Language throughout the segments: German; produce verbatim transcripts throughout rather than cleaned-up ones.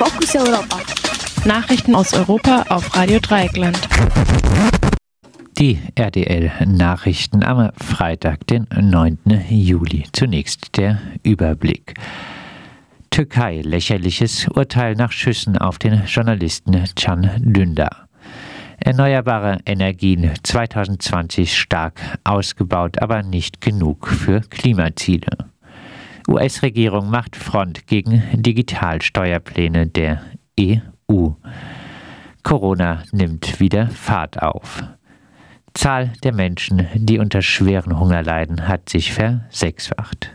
Fokus Europa. Nachrichten aus Europa auf Radio Dreieckland. Die R D L-Nachrichten am Freitag, den neunten Juli. Zunächst der Überblick. Türkei, lächerliches Urteil nach Schüssen auf den Journalisten Can Dündar. Erneuerbare Energien zwanzig zwanzig stark ausgebaut, aber nicht genug für Klimaziele. U S-Regierung macht Front gegen Digitalsteuerpläne der E U. Corona nimmt wieder Fahrt auf. Zahl der Menschen, die unter schweren Hunger leiden, hat sich versechsfacht.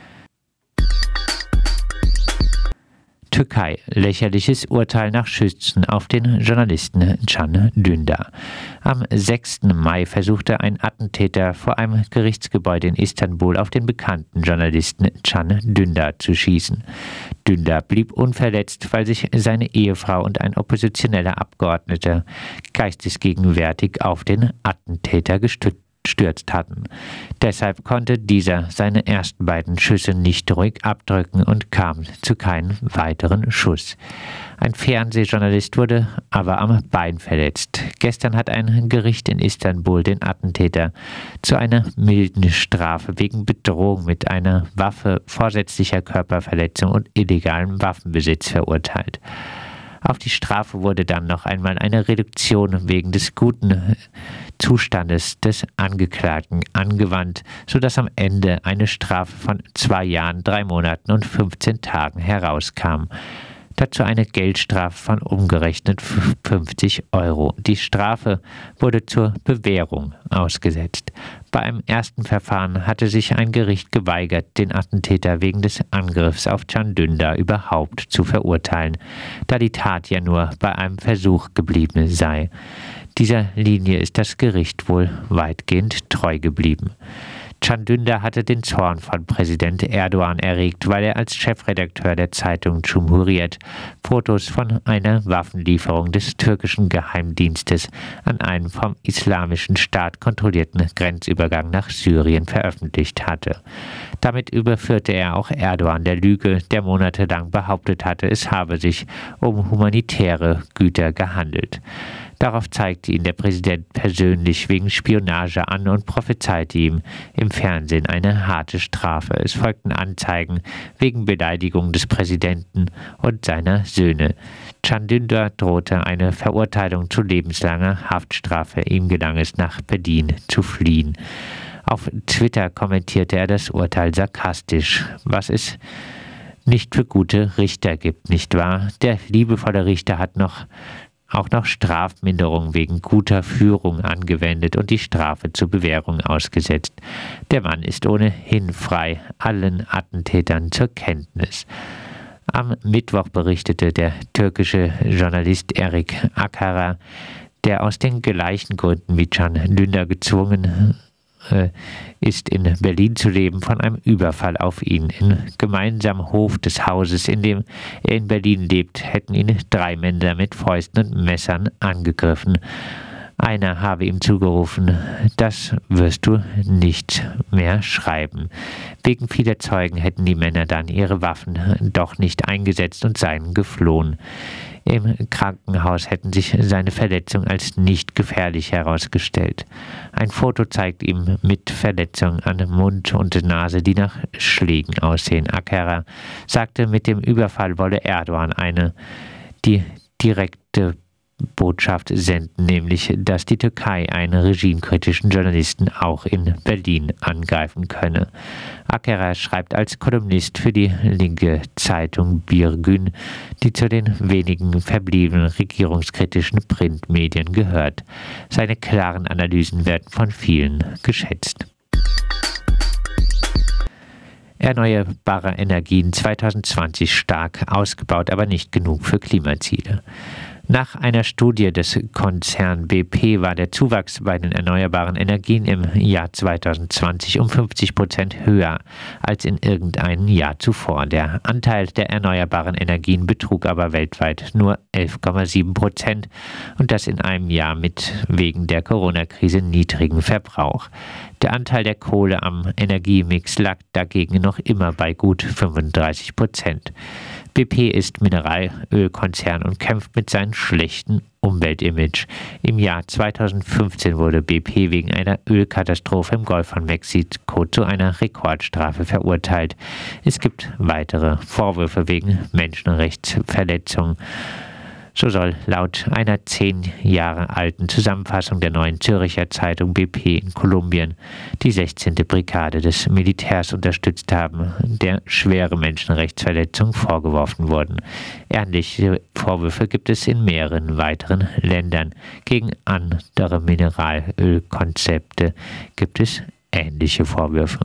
Türkei, lächerliches Urteil nach Schüssen auf den Journalisten Can Dündar. Am sechsten Mai versuchte ein Attentäter vor einem Gerichtsgebäude in Istanbul auf den bekannten Journalisten Can Dündar zu schießen. Dündar blieb unverletzt, weil sich seine Ehefrau und ein oppositioneller Abgeordneter geistesgegenwärtig auf den Attentäter gestützt gestürzt hatten. Deshalb konnte dieser seine ersten beiden Schüsse nicht ruhig abdrücken und kam zu keinem weiteren Schuss. Ein Fernsehjournalist wurde aber am Bein verletzt. Gestern hat ein Gericht in Istanbul den Attentäter zu einer milden Strafe wegen Bedrohung mit einer Waffe, vorsätzlicher Körperverletzung und illegalem Waffenbesitz verurteilt. Auf die Strafe wurde dann noch einmal eine Reduktion wegen des guten Zustandes des Angeklagten angewandt, sodass am Ende eine Strafe von zwei Jahren, drei Monaten und fünfzehn Tagen herauskam. Dazu eine Geldstrafe von umgerechnet fünfzig Euro. Die Strafe wurde zur Bewährung ausgesetzt. Bei einem ersten Verfahren hatte sich ein Gericht geweigert, den Attentäter wegen des Angriffs auf Can Dündar überhaupt zu verurteilen, da die Tat ja nur bei einem Versuch geblieben sei. Dieser Linie ist das Gericht wohl weitgehend treu geblieben. Can Dündar hatte den Zorn von Präsident Erdogan erregt, weil er als Chefredakteur der Zeitung Cumhuriyet Fotos von einer Waffenlieferung des türkischen Geheimdienstes an einen vom Islamischen Staat kontrollierten Grenzübergang nach Syrien veröffentlicht hatte. Damit überführte er auch Erdogan der Lüge, der monatelang behauptet hatte, es habe sich um humanitäre Güter gehandelt. Darauf zeigte ihn der Präsident persönlich wegen Spionage an und prophezeite ihm im Fernsehen eine harte Strafe. Es folgten Anzeigen wegen Beleidigung des Präsidenten und seiner Söhne. Can Dündar drohte eine Verurteilung zu lebenslanger Haftstrafe. Ihm gelang es, nach Berlin zu fliehen. Auf Twitter kommentierte er das Urteil sarkastisch, was es nicht für gute Richter gibt, nicht wahr? Der liebevolle Richter hat noch auch noch Strafminderung wegen guter Führung angewendet und die Strafe zur Bewährung ausgesetzt. Der Mann ist ohnehin frei, allen Attentätern zur Kenntnis. Am Mittwoch berichtete der türkische Journalist Erik Akara, der aus den gleichen Gründen wie Can Dündar gezwungen ist, in Berlin zu leben, von einem Überfall auf ihn. Im gemeinsamen Hof des Hauses, in dem er in Berlin lebt, hätten ihn drei Männer mit Fäusten und Messern angegriffen. Einer habe ihm zugerufen, das wirst du nicht mehr schreiben. Wegen vieler Zeugen hätten die Männer dann ihre Waffen doch nicht eingesetzt und seien geflohen. Im Krankenhaus hätten sich seine Verletzungen als nicht gefährlich herausgestellt. Ein Foto zeigt ihn mit Verletzungen an Mund und Nase, die nach Schlägen aussehen. Akara sagte, mit dem Überfall wolle Erdogan eine die direkte Botschaft senden, nämlich, dass die Türkei einen regimekritischen Journalisten auch in Berlin angreifen könne. Akara schreibt als Kolumnist für die linke Zeitung Bir Gün, die zu den wenigen verbliebenen regierungskritischen Printmedien gehört. Seine klaren Analysen werden von vielen geschätzt. Erneuerbare Energien zwanzig zwanzig stark ausgebaut, aber nicht genug für Klimaziele. Nach einer Studie des Konzerns B P war der Zuwachs bei den erneuerbaren Energien im Jahr zwanzig zwanzig um fünfzig Prozent höher als in irgendeinem Jahr zuvor. Der Anteil der erneuerbaren Energien betrug aber weltweit nur elf Komma sieben Prozent und das in einem Jahr mit wegen der Corona-Krise niedrigen Verbrauch. Der Anteil der Kohle am Energiemix lag dagegen noch immer bei gut fünfunddreißig Prozent. B P ist Mineralölkonzern und kämpft mit seinem schlechten Umweltimage. Im Jahr zweitausendfünfzehn wurde B P wegen einer Ölkatastrophe im Golf von Mexiko zu einer Rekordstrafe verurteilt. Es gibt weitere Vorwürfe wegen Menschenrechtsverletzungen. So soll laut einer zehn Jahre alten Zusammenfassung der Neuen Zürcher Zeitung B P in Kolumbien die sechzehnte Brigade des Militärs unterstützt haben, der schwere Menschenrechtsverletzungen vorgeworfen wurden. Ähnliche Vorwürfe gibt es in mehreren weiteren Ländern. Gegen andere Mineralölkonzepte gibt es ähnliche Vorwürfe.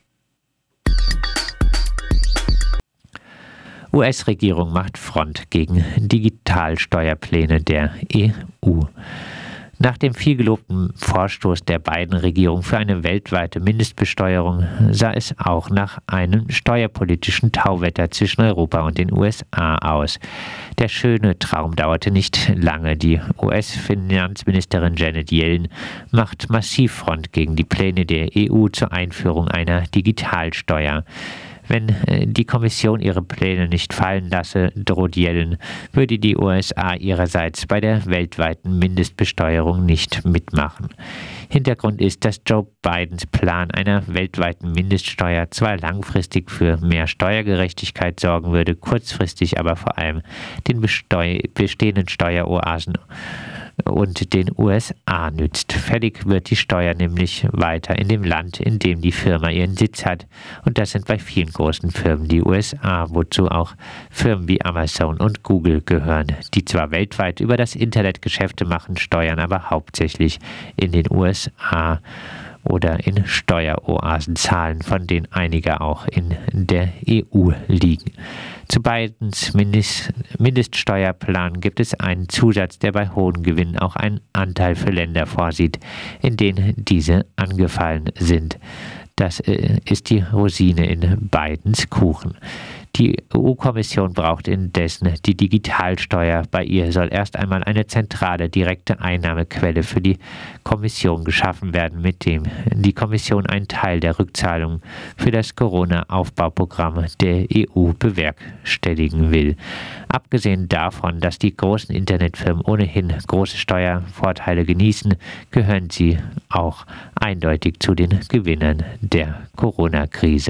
U S-Regierung macht Front gegen Digitalsteuerpläne der E U. Nach dem vielgelobten Vorstoß der beiden Regierungen für eine weltweite Mindestbesteuerung sah es auch nach einem steuerpolitischen Tauwetter zwischen Europa und den U S A aus. Der schöne Traum dauerte nicht lange. Die U S-Finanzministerin Janet Yellen macht massiv Front gegen die Pläne der E U zur Einführung einer Digitalsteuer. Wenn die Kommission ihre Pläne nicht fallen lasse, droht Yellen, würde die U S A ihrerseits bei der weltweiten Mindestbesteuerung nicht mitmachen. Hintergrund ist, dass Joe Bidens Plan einer weltweiten Mindeststeuer zwar langfristig für mehr Steuergerechtigkeit sorgen würde, kurzfristig aber vor allem den besteu- bestehenden Steueroasen und den U S A nützt. Fällig wird die Steuer nämlich weiter in dem Land, in dem die Firma ihren Sitz hat. Und das sind bei vielen großen Firmen die U S A, wozu auch Firmen wie Amazon und Google gehören, die zwar weltweit über das Internet Geschäfte machen, steuern aber hauptsächlich in den U S A oder in Steueroasen zahlen, von denen einige auch in der E U liegen. Zu Bidens Mindest- Mindeststeuerplan gibt es einen Zusatz, der bei hohen Gewinnen auch einen Anteil für Länder vorsieht, in denen diese angefallen sind. Das äh, ist die Rosine in Bidens Kuchen. Die E U-Kommission braucht indessen die Digitalsteuer. Bei ihr soll erst einmal eine zentrale, direkte Einnahmequelle für die Kommission geschaffen werden, mit dem die Kommission einen Teil der Rückzahlung für das Corona-Aufbauprogramm der E U bewerkstelligen will. Abgesehen davon, dass die großen Internetfirmen ohnehin große Steuervorteile genießen, gehören sie auch eindeutig zu den Gewinnern der Corona-Krise.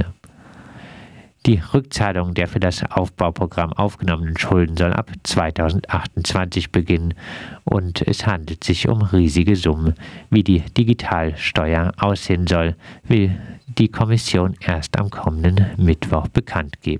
Die Rückzahlung der für das Aufbauprogramm aufgenommenen Schulden soll ab zweitausendachtundzwanzig beginnen und es handelt sich um riesige Summen. Wie die Digitalsteuer aussehen soll, will die Kommission erst am kommenden Mittwoch bekannt geben.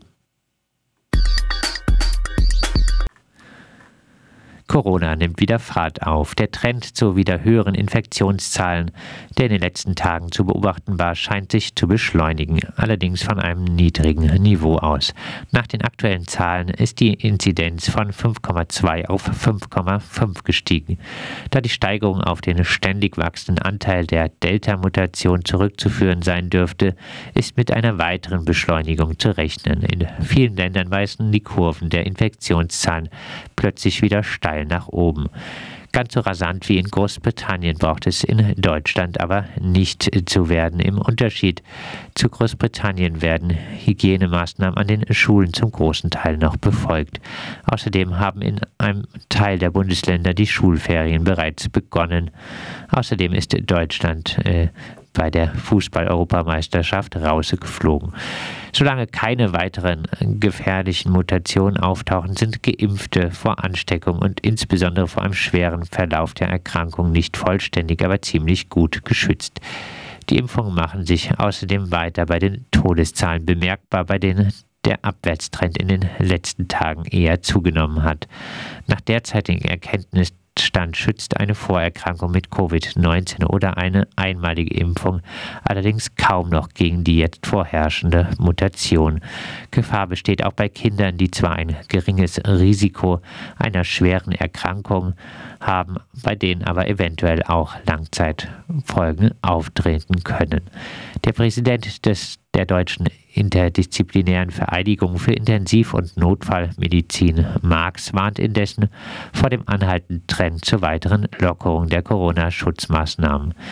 Corona nimmt wieder Fahrt auf. Der Trend zu wieder höheren Infektionszahlen, der in den letzten Tagen zu beobachten war, scheint sich zu beschleunigen, allerdings von einem niedrigen Niveau aus. Nach den aktuellen Zahlen ist die Inzidenz von fünf Komma zwei auf fünf Komma fünf gestiegen. Da die Steigerung auf den ständig wachsenden Anteil der Delta-Mutation zurückzuführen sein dürfte, ist mit einer weiteren Beschleunigung zu rechnen. In vielen Ländern weisen die Kurven der Infektionszahlen plötzlich wieder steil nach oben. Ganz so rasant wie in Großbritannien braucht es in Deutschland aber nicht zu werden. Im Unterschied zu Großbritannien werden Hygienemaßnahmen an den Schulen zum großen Teil noch befolgt. Außerdem haben in einem Teil der Bundesländer die Schulferien bereits begonnen. Außerdem ist Deutschland äh, bei der Fußball-Europameisterschaft rausgeflogen. Solange keine weiteren gefährlichen Mutationen auftauchen, sind Geimpfte vor Ansteckung und insbesondere vor einem schweren Verlauf der Erkrankung nicht vollständig, aber ziemlich gut geschützt. Die Impfungen machen sich außerdem weiter bei den Todeszahlen bemerkbar, bei denen der Abwärtstrend in den letzten Tagen eher zugenommen hat. Nach derzeitigen Erkenntnisstand schützt eine Vorerkrankung mit Covid neunzehn oder eine einmalige Impfung allerdings kaum noch gegen die jetzt vorherrschende Mutation. Gefahr besteht auch bei Kindern, die zwar ein geringes Risiko einer schweren Erkrankung haben, bei denen aber eventuell auch Langzeitfolgen auftreten können. Der Präsident des der Deutschen Interdisziplinären Vereinigung für Intensiv- und Notfallmedizin, Marx, warnt indessen vor dem anhaltenden Trend zur weiteren Lockerung der Corona-Schutzmaßnahmen.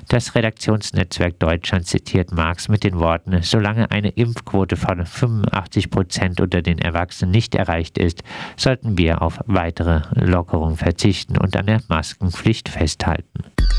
Das Redaktionsnetzwerk Deutschland zitiert Marx mit den Worten: Solange eine Impfquote von fünfundachtzig Prozent unter den Erwachsenen nicht erreicht ist, sollten wir auf weitere Lockerungen verzichten und an der Maskenpflicht festhalten.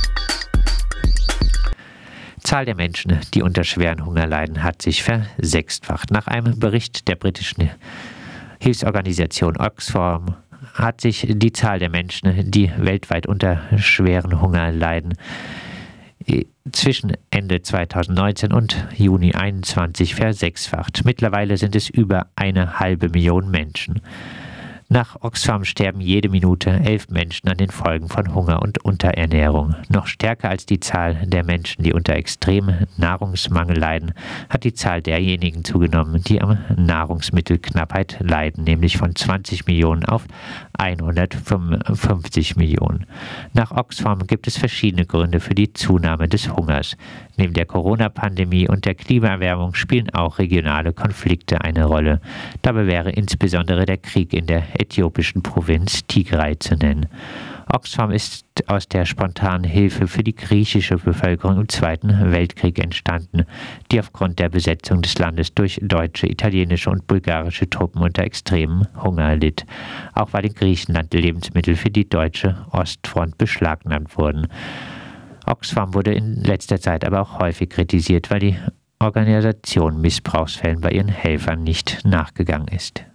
Die Zahl der Menschen, die unter schweren Hunger leiden, hat sich versechsfacht. Nach einem Bericht der britischen Hilfsorganisation Oxfam hat sich die Zahl der Menschen, die weltweit unter schweren Hunger leiden, zwischen Ende zweitausendneunzehn und Juni zweitausendeinundzwanzig versechsfacht. Mittlerweile sind es über eine halbe Million Menschen. Nach Oxfam sterben jede Minute elf Menschen an den Folgen von Hunger und Unterernährung. Noch stärker als die Zahl der Menschen, die unter extremem Nahrungsmangel leiden, hat die Zahl derjenigen zugenommen, die an Nahrungsmittelknappheit leiden, nämlich von zwanzig Millionen auf hundertfünfundfünfzig Millionen. Nach Oxfam gibt es verschiedene Gründe für die Zunahme des Hungers. Neben der Corona-Pandemie und der Klimaerwärmung spielen auch regionale Konflikte eine Rolle. Dabei wäre insbesondere der Krieg in der äthiopischen Provinz Tigray zu nennen. Oxfam ist aus der spontanen Hilfe für die griechische Bevölkerung im Zweiten Weltkrieg entstanden, die aufgrund der Besetzung des Landes durch deutsche, italienische und bulgarische Truppen unter extremem Hunger litt, auch weil in Griechenland Lebensmittel für die deutsche Ostfront beschlagnahmt wurden. Oxfam wurde in letzter Zeit aber auch häufig kritisiert, weil die Organisation Missbrauchsfällen bei ihren Helfern nicht nachgegangen ist.